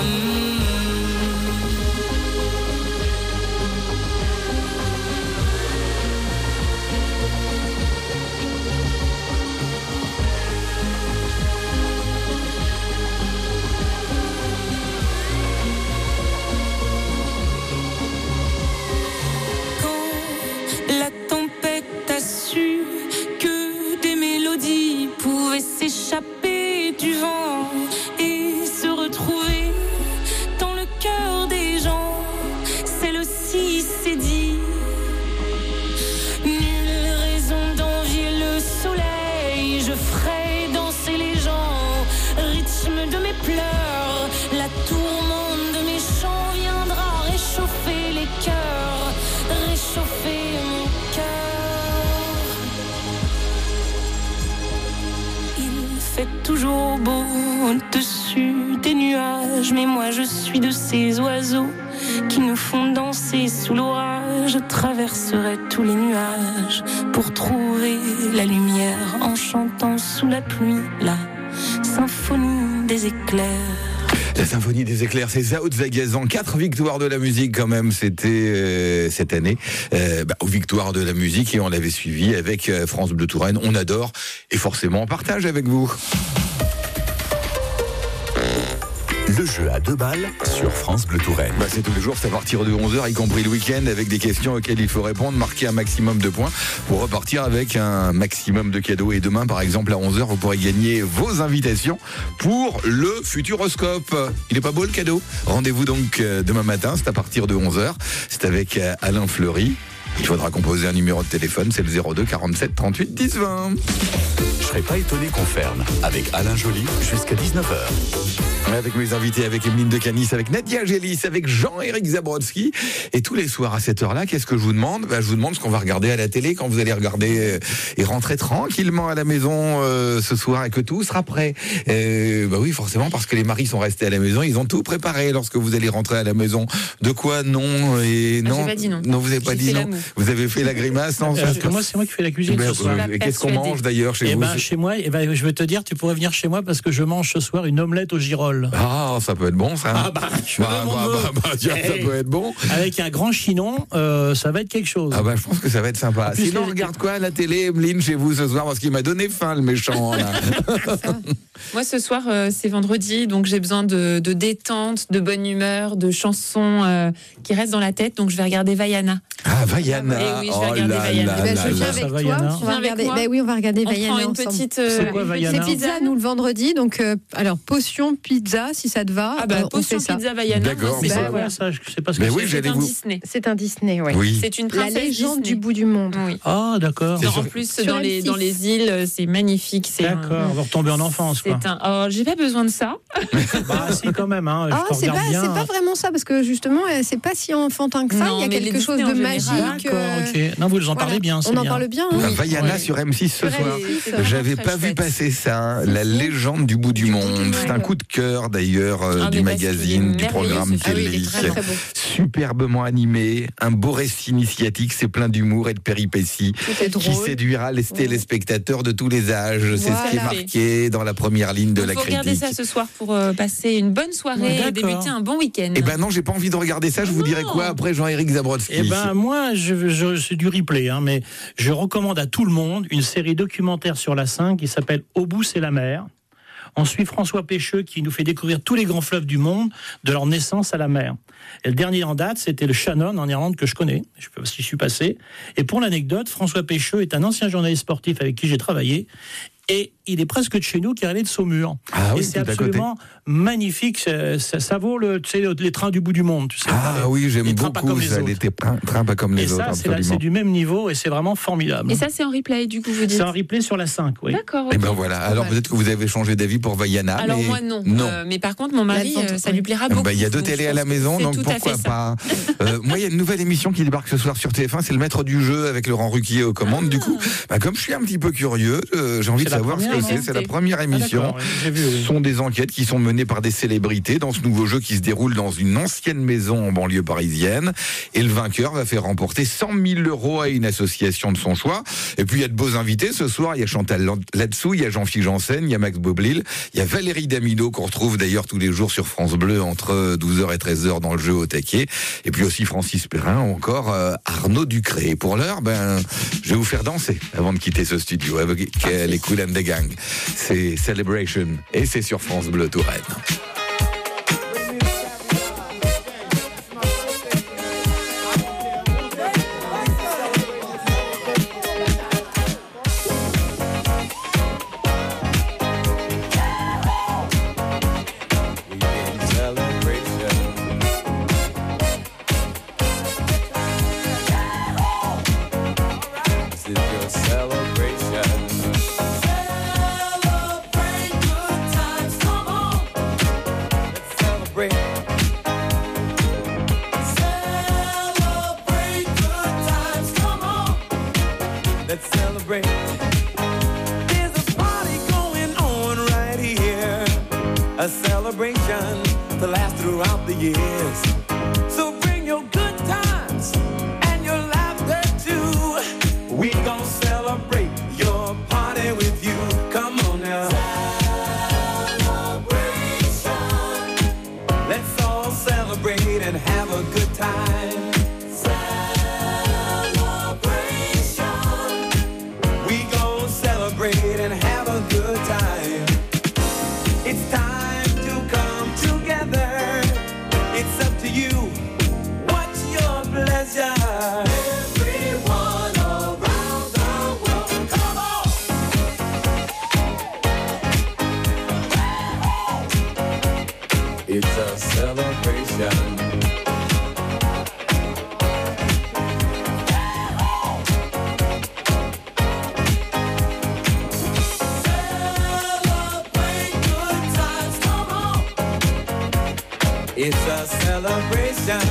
La tempête a su que des mélodies pouvaient s'échapper du vent et se retrouver dans le cœur des gens. Celle-ci s'est dit, nulle raison d'envier le soleil. Je ferai danser les gens, rythme de mes pleurs. La tourmente de mes chants viendra réchauffer les cœurs, réchauffer mon cœur. Il fait toujours beau au-dessus des nuages. Mais moi je suis de ces oiseaux qui nous font danser sous l'orage. Je traverserai tous les nuages pour trouver la lumière en chantant sous la pluie la symphonie des éclairs. La symphonie des éclairs, c'est Zao Zagazan. Quatre victoires de la musique quand même, c'était euh, cette année. Euh, bah, aux victoires de la musique, et on l'avait suivi avec euh, France Bleu Touraine. On adore et forcément on partage avec vous. Le jeu à deux balles sur France Bleu Touraine. Bah, c'est tous les jours, c'est à partir de onze heures, y compris le week-end, avec des questions auxquelles il faut répondre, marquer un maximum de points pour repartir avec un maximum de cadeaux. Et demain, par exemple, à onze heures, vous pourrez gagner vos invitations pour le Futuroscope. Il est pas beau le cadeau? Rendez-vous donc demain matin, c'est à partir de onze heures. C'est avec Alain Fleury. Il faudra composer un numéro de téléphone, c'est le zéro deux quarante-sept trente-huit dix vingt. Je serais pas étonné qu'on ferme avec Alain Joly jusqu'à dix-neuf heures. Avec mes invités, avec Emeline de Canis, avec Nadia Gélis, avec Jean-Éric Zabrodsky. Et tous les soirs à cette heure-là, qu'est-ce que je vous demande? Bah, je vous demande ce qu'on va regarder à la télé quand vous allez regarder euh, et rentrer tranquillement à la maison euh, ce soir et que tout sera prêt. Euh, bah oui, forcément, parce que les maris sont restés à la maison, ils ont tout préparé lorsque vous allez rentrer à la maison. De quoi? Non et non. Ah, j'ai pas dit non. Non, vous n'avez pas dit non. Vous avez fait la grimace, non? Parce que moi, c'est moi qui fais la cuisine Ben, ce soir. euh, qu'est-ce qu'on mange d'ailleurs chez Eh vous? ben, chez moi, eh ben, je vais te dire, tu pourrais venir chez moi parce que je mange ce soir une omelette au girolles. Ah, ça peut être bon, ça. Ah bah, je bah, bah, bah, bah, tiens, ça peut être bon. Avec un grand chinon, euh, ça va être quelque chose. Ah bah, je pense que ça va être sympa. Plus, Sinon, on les... regarde quoi à la télé, Emeline, chez vous ce soir? Parce qu'il m'a donné faim, le méchant. Là. Moi, ce soir, euh, c'est vendredi, donc j'ai besoin de, de détente, de bonne humeur, de chansons euh, qui restent dans la tête. Donc, je vais regarder Vaiana. Ah, Vaiana. Eh oui, je vais oh regarder là Vaiana. là Ben, là je viens là. avec Ça, toi. Vaiana. On va regarder. Ben oui, on va regarder On Vaiana prend une ensemble. petite. euh, C'est quoi, une Vaiana petite Pizza, nous le vendredi, donc euh, alors potion pizza, si ça te va. Ah bah, euh, on potion fait ça. pizza Vaiana. D'accord. moi, Mais c'est- c'est Ben, quoi voilà. ça? Je sais pas ce que Mais c'est. oui, C'est j'allais un vous. Disney. C'est un Disney, oui. Oui. C'est une La princesse légende Disney. du bout du monde. Oui. Ah, d'accord. C'est En sur- plus, sur dans M les, six. dans les îles, c'est magnifique. C'est un- D'accord, on va retomber en enfance, quoi. C'est un. Oh, j'ai pas besoin de ça. Bah, si, quand même, hein. Ah, je te c'est regarde pas, bien. c'est pas vraiment ça, parce que justement, euh, c'est pas si enfantin que ça. Non, Il y a mais les quelque chose Disney de en magique. général. D'accord, euh, ok. Non, vous en voilà. parlez bien, c'est On en bien. parle bien. Ah, hein. Vaiana Ouais. sur M six ce Sur soir. M six, euh, J'avais très pas vu chouette. passer ça. La légende du bout du monde. C'est un coup de cœur d'ailleurs euh, Ah, du mais parce qu'il est magazine, du merveilleux, programme ce film. Ah oui, il télé. est très, très beau. Superbement animé, un beau récit initiatique, c'est plein d'humour et de péripéties C'est qui drôle. séduira les téléspectateurs de tous les âges. C'est ce qui est Voilà. marqué dans la première ligne de Il la faut regarder critique. ça ce soir pour euh, passer une bonne soirée Ouais, et d'accord. débuter un bon week-end. Eh ben non, j'ai pas envie de regarder ça. Je vous Non. dirai quoi après Jean-Éric Zabrodsky? Eh ben moi, je, je, c'est du replay, hein, mais je recommande à tout le monde une série documentaire sur la cinq qui s'appelle Au bout c'est la mer. On suit François Pêcheux qui nous fait découvrir tous les grands fleuves du monde, de leur naissance à la mer. Et le dernier en date, c'était le Shannon en Irlande que je connais, je parce que j'y suis passé. Et pour l'anecdote, François Pêcheux est un ancien journaliste sportif avec qui j'ai travaillé. Et il est presque de chez nous, car il est de Saumur. Ah oui, et c'est tout à côté. absolument magnifique. Ça, ça, ça vaut le, tu sais, les trains du bout du monde. Tu sais, Ah les- oui, j'aime les trains pas beaucoup comme les ça. autres. Les trains trains pas comme les Et autres, ça, c'est, là, absolument. c'est du même niveau et c'est vraiment formidable. Et ça, c'est en replay, du coup, vous dites. C'est un replay sur la cinq, oui. D'accord. Eh ok. ben voilà. Alors Voilà. peut-être que vous avez changé d'avis pour Vaiana. Alors mais moi non. Non. Euh, mais par contre mon mari La vente, euh, ça oui. lui plaira Ah beaucoup. bah, il y a deux Donc, télés je à la pense que maison, c'est donc tout à pourquoi fait ça. pas. Euh, moi, il y a une nouvelle émission qui débarque ce soir sur T F un, c'est le maître du jeu avec Laurent Ruquier aux commandes. Du coup, bah, comme je suis un petit peu curieux, euh, j'ai envie C'est de la savoir ce que première, c'est. non C'est la première émission. d'accord, oui, j'ai vu, oui. Ce sont des enquêtes qui sont menées par des célébrités dans ce nouveau jeu qui se déroule dans une ancienne maison en banlieue parisienne. Et le vainqueur va faire remporter cent mille euros à une association de son choix. Et puis il y a de beaux invités ce soir. Il y a Chantal là-dessous, il y a Jean-Philippe Janssen, il y a Max Boblil, il y a Valérie Damido qu'on retrouve d'ailleurs tous les jours sur France Bleu entre douze heures et treize heures dans le jeu au taquet. Et puis aussi Francis Perrin ou encore euh, Arnaud Ducré. Et pour l'heure, ben, je vais vous faire danser avant de quitter ce studio avec euh, les Cool and the Gang. C'est Celebration et c'est sur France Bleu Touraine. Let's celebrate. There's a party going on right here. A celebration to last throughout the years. So bring your good times and your laughter too. We gon' celebrate your party with you. Come on now. Celebration. Let's all celebrate and have a good time. And have a good time. It's time to come together. It's a celebration.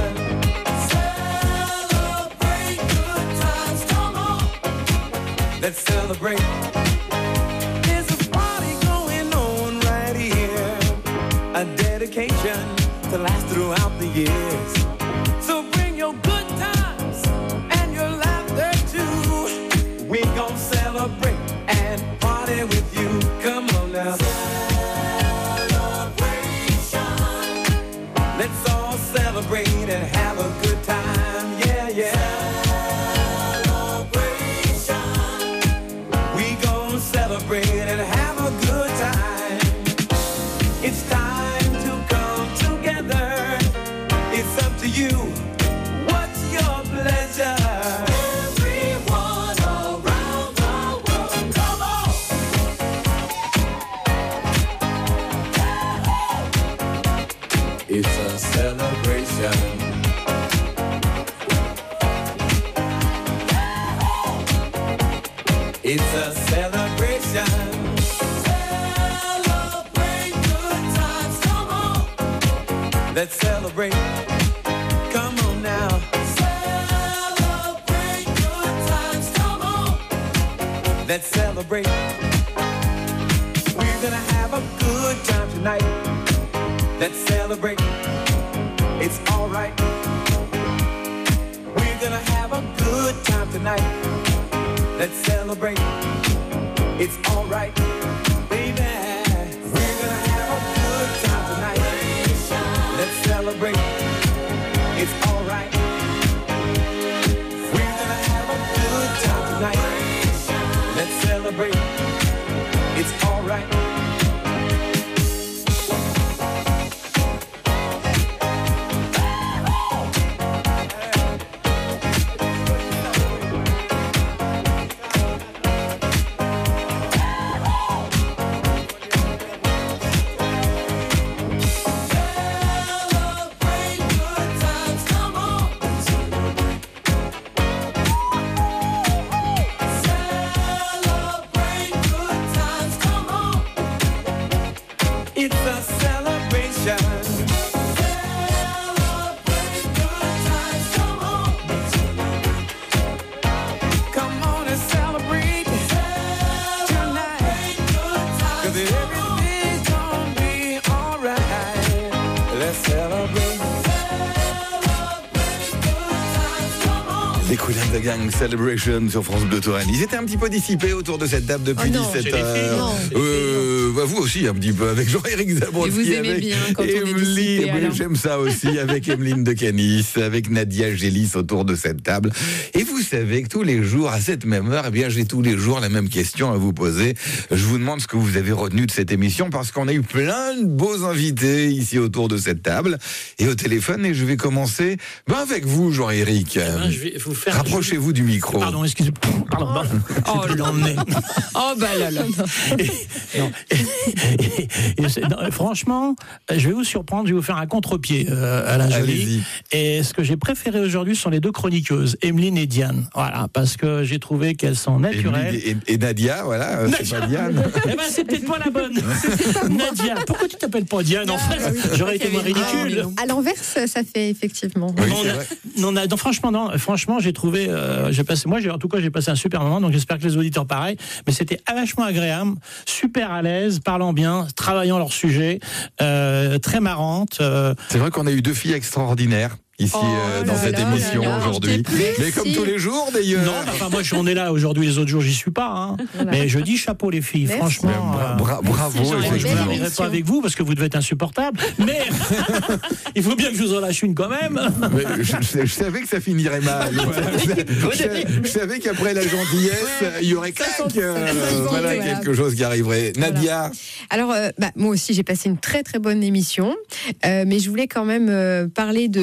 Celebrate good times, come on. Let's celebrate. There's a party going on right here. A dedication to last throughout the years. So bring your good times and your laughter too. We gon' celebrate and party with you. Come on now. Let's all celebrate and have a good time, yeah, yeah. Celebration. We gon' celebrate and have a good time. It's time to come together. It's up to you. What's your pleasure? Everyone around the world, come on. It's a celebration. It's a celebration. Celebrate good times, come on. Let's celebrate. Come on now. Celebrate good times, come on. Let's celebrate. We're gonna have a good time tonight. Let's celebrate. It's alright. We're gonna have a good time tonight. Let's celebrate. It's alright. Baby, we're gonna have a good time tonight. Let's celebrate. It's alright. We're gonna have a good time tonight. Let's celebrate. It's alright. Gang Celebration sur France Bleu Touraine. Ils étaient un petit peu dissipés autour de cette table depuis oh non, dix-sept heures. Euh, bah vous aussi un petit peu avec Jean-Éric Zabrowski. Et vous aimez avec bien quand on est Emeline, dissipé, oui, j'aime ça aussi avec Emeline de Canis, avec Nadia Gélis autour de cette table. Et vous savez que tous les jours à cette même heure, eh bien j'ai tous les jours la même question à vous poser. Je vous demande ce que vous avez retenu de cette émission parce qu'on a eu plein de beaux invités ici autour de cette table et au téléphone. Et je vais commencer ben, avec vous, Jean-Éric. Eh ben, je vais vous faire. Rapprochez-vous du micro. Pardon, excusez-moi. Pardon, pardon. Oh, je l'emmener. Oh, bah là là. Et, non. Et, et, non, franchement, je vais vous surprendre, je vais vous faire un contre-pied, euh, Alain Joly. Et ce que j'ai préféré aujourd'hui sont les deux chroniqueuses, Emeline et Diane. Voilà, parce que j'ai trouvé qu'elles sont naturelles. Et, et, et Nadia, voilà, euh, c'est pas Diane. Eh ben, c'est peut-être pas la bonne. Pas Nadia, pourquoi tu t'appelles pas Diane en fait? Oui, j'aurais été moins ridicule. À l'inverse, ça fait effectivement. Oui, non, non, non, non, franchement, non, franchement, j'ai trouvé, euh, j'ai passé, moi, j'ai, en tout cas, j'ai passé un super moment, donc j'espère que les auditeurs pareil. Mais c'était vachement agréable, super à l'aise, parlant bien, travaillant leur sujet, euh, très marrante. Euh... C'est vrai qu'on a eu deux filles extraordinaires ici oh euh, dans cette là émission là là, aujourd'hui. Mais comme tous les jours d'ailleurs. Non, enfin moi j'en ai là aujourd'hui, les autres jours j'y suis pas. Hein. Voilà. Mais je dis chapeau les filles, merci. Franchement. Bra- bra- bravo. Merci, je ne m'arriverai pas avec vous parce que vous devez être insupportable. Mais il faut bien que je vous en lâche une quand même. Mais je, je, je savais que ça finirait mal. Voilà. je, je, je savais qu'après la gentillesse, ouais. il y aurait clac, euh, voilà, voilà quelque chose qui arriverait. Voilà. Nadia. Alors euh, bah, moi aussi j'ai passé une très très bonne émission, euh, mais je voulais quand même euh, parler de Claude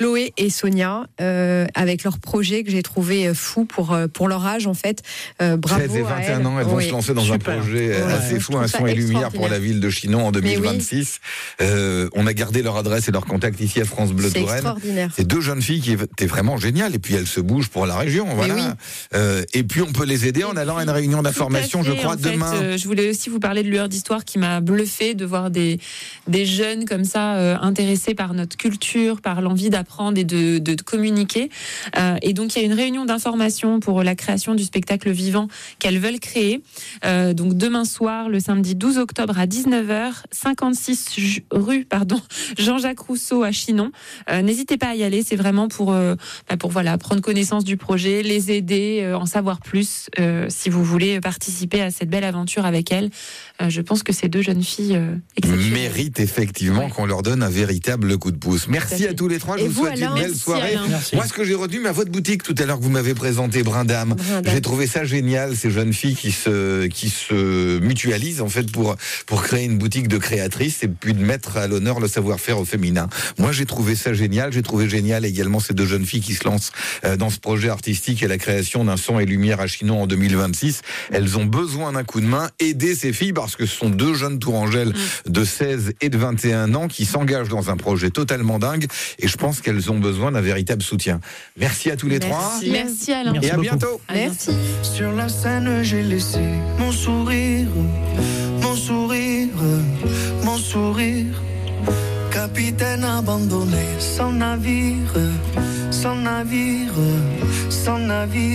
Chloé et Sonia, euh, avec leur projet que j'ai trouvé fou pour, pour leur âge, en fait. Euh, bravo treize et vingt et un à elles. ans, elles vont Oui. se lancer dans Super. un projet Ouais. assez Je fou, trouve un ça son et lumière pour extraordinaire. la ville de Chinon en deux mille vingt-six. Mais oui. Euh, on a gardé leur adresse et leur contact ici à France Bleu C'est Touraine. extraordinaire. C'est deux jeunes filles qui étaient vraiment géniales et puis elles se bougent pour la région. Voilà. oui. Euh, et puis on peut les aider en allant à une réunion d'information, je Tout à fait, crois, en fait, demain. euh, je voulais aussi vous parler de Lueur d'Histoire qui m'a bluffé de voir des, des jeunes comme ça euh, intéressés par notre culture, par l'envie d'apprendre et de, de, de communiquer. Euh, et donc il y a une réunion d'information pour la création du spectacle vivant qu'elles veulent créer. Euh, donc demain soir, le samedi douze octobre à dix-neuf heures, cinquante-six rue pardon, Jean-Jacques Rousseau à Chinon. Euh, n'hésitez pas à y aller, c'est vraiment pour, euh, bah pour voilà, prendre connaissance du projet, les aider, euh, en savoir plus euh, si vous voulez participer à cette belle aventure avec elles. Euh, je pense que ces deux jeunes filles euh, méritent effectivement ouais. qu'on leur donne un véritable coup de pouce. Merci à, à tous les trois, je et vous, vous, souhaite Alain, une belle merci, soirée. Moi, ce que j'ai retenu, mais à votre boutique tout à l'heure que vous m'avez présenté, Brindame, Brindame. j'ai trouvé ça génial, ces jeunes filles qui se, qui se mutualisent en fait pour, pour créer une boutique de créatrices et puis de mettre à l'honneur le savoir-faire au féminin. Moi, j'ai trouvé ça génial. J'ai trouvé génial également ces deux jeunes filles qui se lancent euh, dans ce projet artistique et la création d'un son et lumière à Chinon en deux mille vingt-six. Elles ont besoin d'un coup de main. Aidez ces filles parce que ce sont deux jeunes tourangelles mmh. de seize et de vingt et un ans qui s'engagent dans un projet totalement dingue et je pense qu'elles ont besoin d'un véritable soutien. Merci à tous les Merci. trois. Merci Alain. Et à bientôt. Merci. Sur la scène, j'ai laissé mon sourire, mon sourire, mon sourire. Capitaine abandonné, sans navire, sans navire, sans navire.